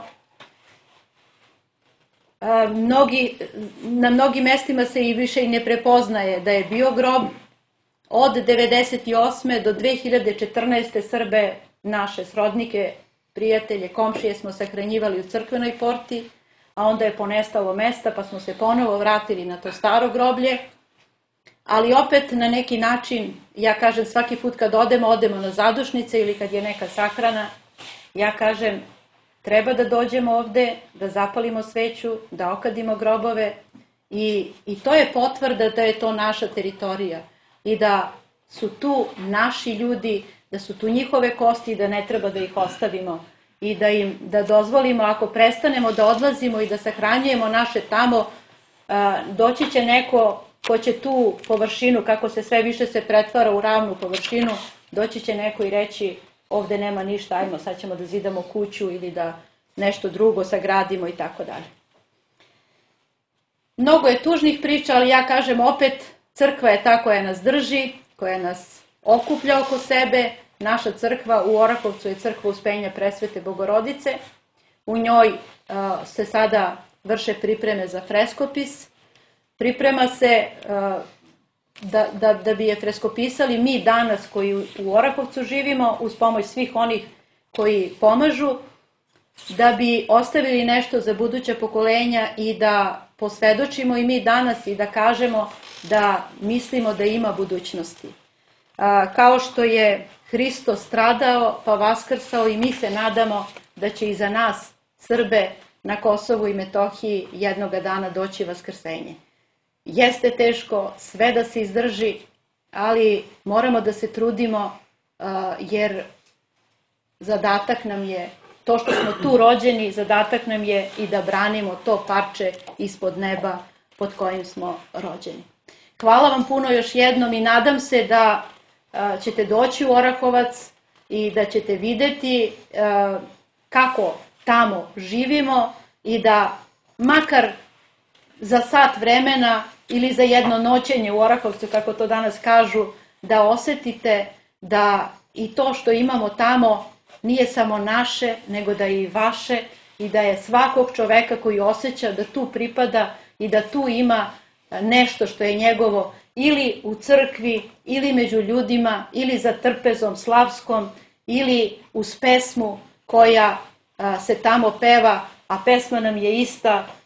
Mnogi, na mnogim mestima se i više i ne prepoznaje da je bio grob. Od devedeset osme do dve hiljade četrnaeste. Srbe, naše srodnike, prijatelje, komšije smo sahranjivali u crkvenoj porti, a onda je ponestalo mesta pa smo se ponovo vratili na to staro groblje. Ali opet na neki način, ja kažem svaki put kad odemo, odemo na zadušnice ili kad je neka sahrana, ja kažem treba da dođemo ovde, da zapalimo sveću, da okadimo grobove i, i to je potvrda da je to naša teritorija i da su tu naši ljudi, da su tu njihove kosti i da ne treba da ih ostavimo i da im da dozvolimo, ako prestanemo da odlazimo i da sahranjujemo naše tamo, doći će neko ko će tu površinu, kako se sve više se pretvara u ravnu površinu, doći će neko i reći ovde nema ništa, ajmo, sad ćemo da zidamo kuću ili da nešto drugo sagradimo i tako dalje. Mnogo je tužnih priča, ali ja kažem opet, crkva je ta koja nas drži, koja nas okuplja oko sebe. Naša crkva u Orahovcu je crkva Uspenja Presvete Bogorodice. U njoj uh, se sada vrše pripreme za freskopis. Priprema se uh, da, da, da bi je freskopisali mi danas koji u Orahovcu živimo, uz pomoć svih onih koji pomažu, da bi ostavili nešto za buduća pokolenja i da posvedočimo i mi danas i da kažemo da mislimo da ima budućnosti. A, kao što je Hristos stradao pa vaskrsao, i mi se nadamo da će i za nas, Srbe na Kosovu i Metohiji, jednoga dana doći vaskrsenje. Jeste teško sve da se izdrži, ali moramo da se trudimo jer zadatak nam je, to što smo tu rođeni, zadatak nam je i da branimo to parče ispod neba pod kojim smo rođeni. Hvala vam puno još jednom i nadam se da ćete doći u Orahovac i da ćete videti kako tamo živimo i da makar za sat vremena ili za jedno noćenje u Orahovcu, kako to danas kažu, da osetite da i to što imamo tamo nije samo naše, nego da je i vaše i da je svakog čoveka koji osjeća da tu pripada i da tu ima nešto što je njegovo ili u crkvi, ili među ljudima, ili za trpezom slavskom, ili uz pesmu koja se tamo peva, a pesma nam je ista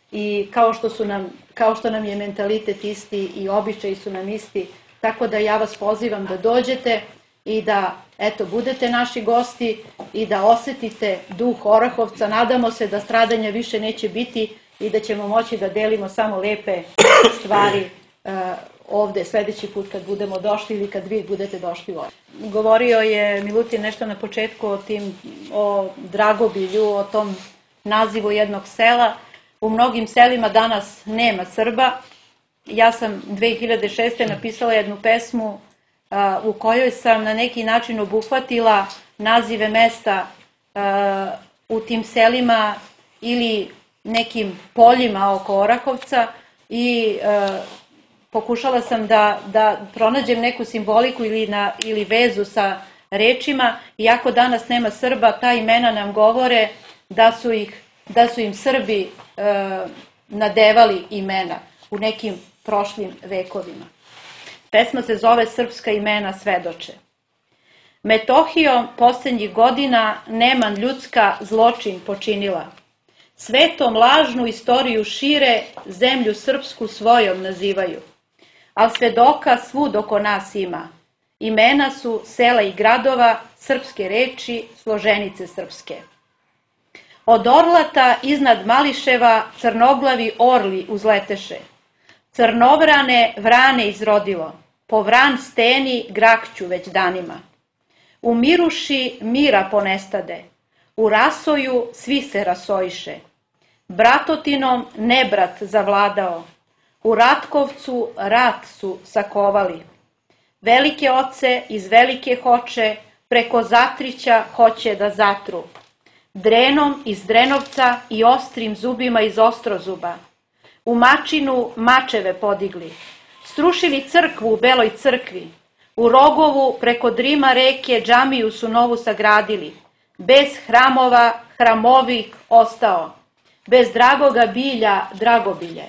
i kao što, su nam, kao što nam je mentalitet isti i običaji su nam isti, tako da ja vas pozivam da dođete i da, eto, budete naši gosti i da osetite duh Orahovca. Nadamo se da stradanja više neće biti i da ćemo moći da delimo samo lepe stvari uh, ovde sledeći put kad budemo došli ili kad vi budete došli ovdje. Govorio je Milutin nešto na početku o tim, o Dragobilju, o tom nazivu jednog sela. U mnogim selima danas nema Srba. Ja sam dve hiljade šeste. napisala jednu pesmu uh, u kojoj sam na neki način obuhvatila nazive mesta uh, u tim selima ili nekim poljima oko Orahovca i uh, pokušala sam da, da pronađem neku simboliku ili, na, ili vezu sa rečima. Iako danas nema Srba, ta imena nam govore da su, ih, da su im Srbi e, nadevali imena u nekim prošlim vekovima. Pesma se zove Srpska imena svedoče. Metohijom posljednjih godina neman ljudska zločin počinila. Svetom lažnu istoriju šire, zemlju srpsku svojom nazivaju. Al svedoka svud oko nas ima. Imena su sela i gradova, srpske reči, složenice srpske. Od Orlata iznad Mališeva crnoglavi orli uzleteše. Crnovrane vrane izrodilo, po vran steni grakću već danima. U Miruši mira ponestade, u Rasoju svi se rasojiše. Bratotinom nebrat zavladao, u Ratkovcu rat su sakovali. Velike oce iz velike hoče preko Zatrića hoće da zatru. Drenom iz Drenovca i ostrim zubima iz Ostrozuba. U Mačinu mačeve podigli. Srušili crkvu u Beloj crkvi. U Rogovu preko Drima reke džamiju su novu sagradili. Bez hramova hramovih ostao. Bez dragoga bilja dragobilje.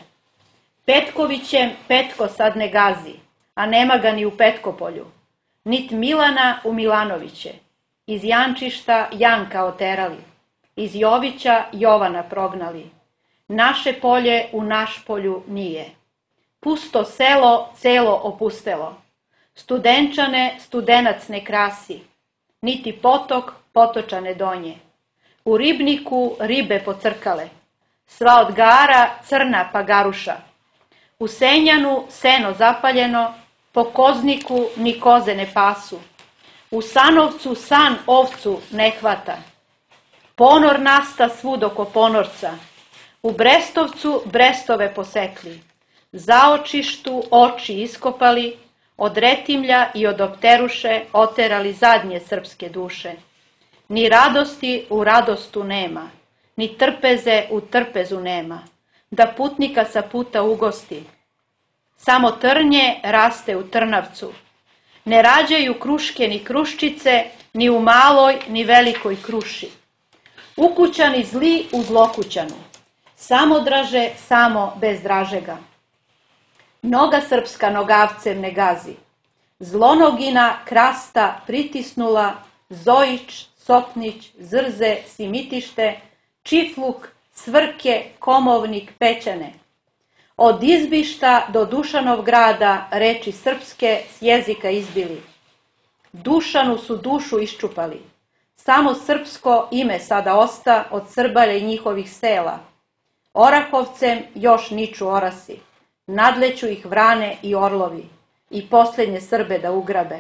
Petkovićem Petko sad ne gazi, a nema ga ni u Petkopolju. Nit Milana u Milanoviće. Iz Jančišta Janka oterali. Iz Jovića Jovana prognali. Naše polje u naš polju nije. Pusto selo celo opustelo. Studenčane studenac ne krasi. Niti potok potočane donje. U ribniku ribe pocrkale. Sva od gara crna pagaruša. U Senjanu seno zapaljeno, po kozniku ni koze ne pasu. U Sanovcu san ovcu ne hvata. Ponor nasta svud oko ponorca. U Brestovcu brestove posekli. Zaočištu oči iskopali, od Retimlja i od Opteruše oterali zadnje srpske duše. Ni radosti u radostu nema, ni trpeze u trpezu nema, da putnika sa puta ugosti. Samo trnje raste u Trnavcu. Ne rađaju kruške ni kruščice, ni u maloj ni velikoj kruši. Ukućani zli u zlokućanu, samo draže, samo bez dražega. Noga srpska nogavcem ne gazi. Zlonogina krasta pritisnula, Zojić, Sopnić, Zrze, Simitište, Čifluk, Svrke, Komovnik, Pećane. Od Izbišta do Dušanov grada reči srpske s jezika izbili. Dušanu su dušu iščupali. Samo srpsko ime sada osta od Srbalja i njihovih sela. Orahovcem još niču orasi. Nadleću ih vrane i orlovi. I posljednje Srbe da ugrabe.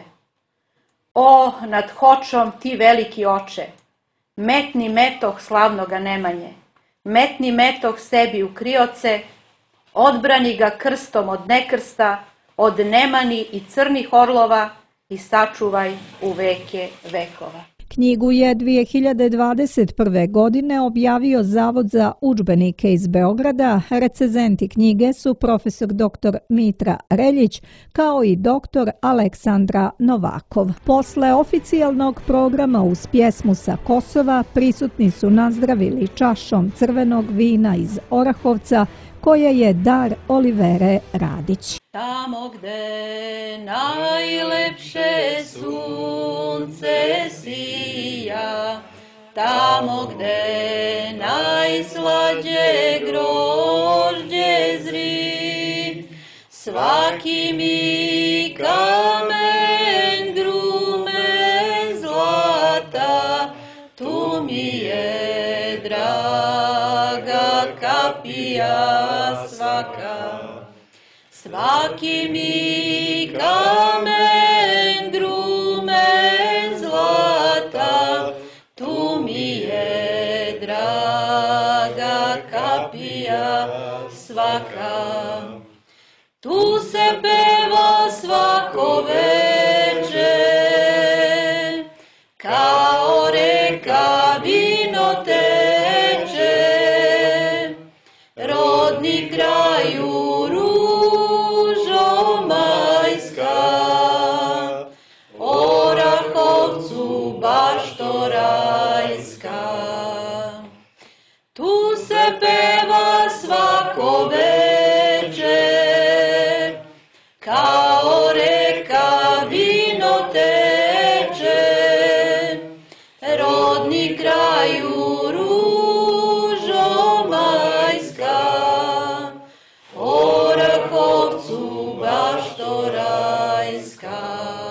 O, nad Hočom ti veliki oče, metni metoh slavnoga Nemanje, metni metoh sebi u krioce, odbrani ga krstom od nekrsta, od Nemani i crnih orlova i sačuvaj u veke vekova. Knjigu je dvije hiljade dvadeset prve. godine objavio Zavod za udžbenike iz Beograda. Recenzenti knjige su profesor doktor Mitra Reljić kao i doktor Aleksandra Novakov. Posle oficijalnog programa uz pjesmu sa Kosova prisutni su nazdravili čašom crvenog vina iz Orahovca koje je dar Olivere Radić. Tamo gde najlepše sunce sija, tamo gde najslađe grožđe zri, svaki mi kamen drume zlata, tu mi je draga kapija svaka. Svaki mi kamen drume zlata, tu mi je draga kapija svaka. Tu se peva svako veče, kao reka vino teče, rodni kraju ružo majska, Orahovcu bašto rajska. Tu se peva svako veče, kao reka vino teče, rodni kraju ružo majska, Orahovcu bašto rajska.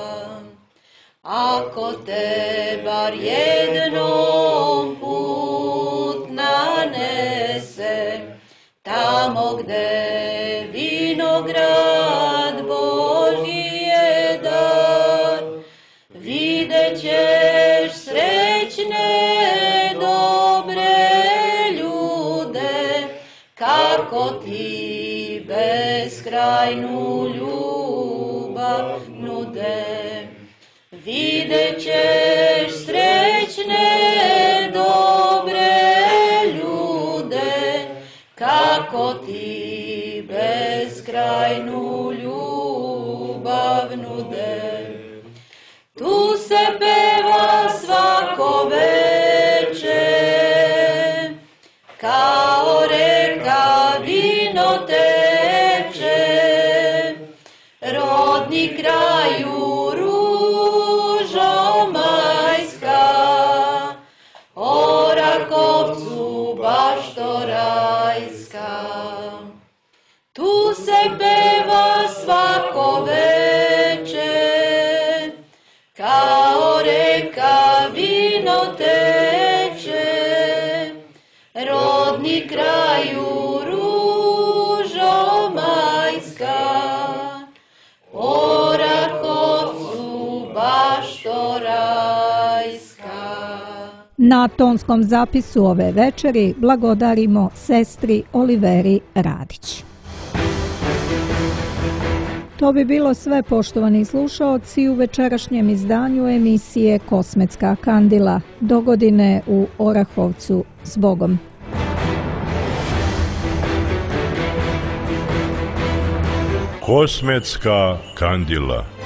Ako te bar jednom put nanese, tamo gde vinograd Božji je dar, vidjet ćeš srećne dobre ljude, kako ti beskrajnu ljubav nude. Vidjet ćeš srećne dobre ljude, kako ti beskrajnu ljubav nude. Tu se peva svako veče, kao reka vino teče, rodni kraju ružo majska, Orahovcu bašto rajska. Tu se peva svako veče, kao reka vino teče, rodni kraju ružo majska, Orahovcu bašto rajska. Na tonskom zapisu ove večeri blagodarimo sestri Oliveri Radić. To bi bilo sve, poštovani slušaoci, u večerašnjem izdanju emisije Kosmetska kandila. Dogodine u Orahovcu s Bogom. Kosmetska kandila.